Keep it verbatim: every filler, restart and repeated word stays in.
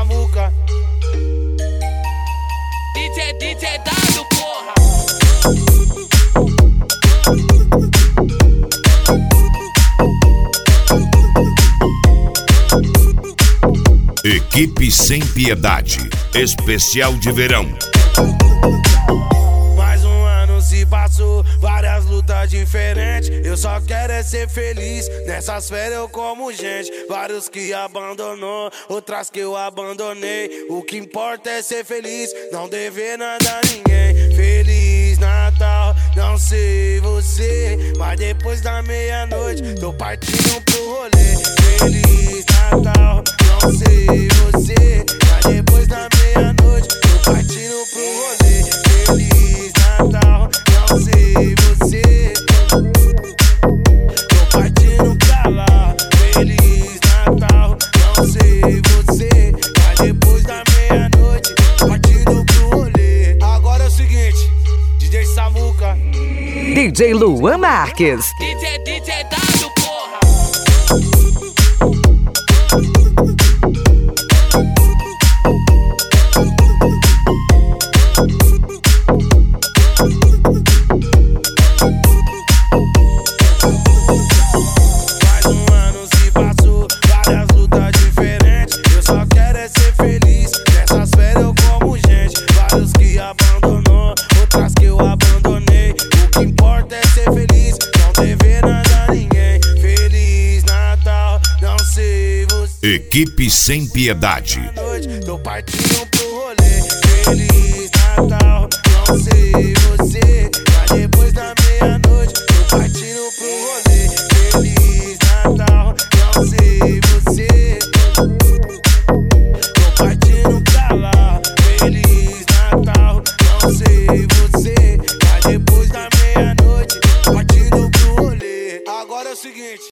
Samuca. D J, D J W, porra. Equipe Sem Piedade, especial de verão. Mais um ano se passou, várias lutas diferentes. Eu só quero é ser feliz, nessas férias eu como gente. Vários que abandonou, outras que eu abandonei. O que importa é ser feliz, não dever nada a ninguém. Feliz Natal, não sei você, mas depois da meia-noite tô partindo pro rolê. Feliz Natal, não sei você, mas depois da meia-noite tô partindo pro rolê. Feliz Natal, não sei você, tô partindo pra lá. Feliz Natal, não sei você, mas depois da meia-noite tô partindo pro rolê. Agora é o seguinte, D J Samuca, D J Luan Marques. D J, D J W, porra. mais um ano se passou, várias lutas diferentes. Eu só quero é ser feliz, nessas férias eu como gente. Vários que abandonou, outras que eu abandonei. O que importa é ser feliz, não dever nada a ninguém. Feliz Natal, não sei você. Equipe Sem Piedade. Noite, tô partindo pro rolê. Feliz Natal, não sei você, mas depois da meia-noite tô partindo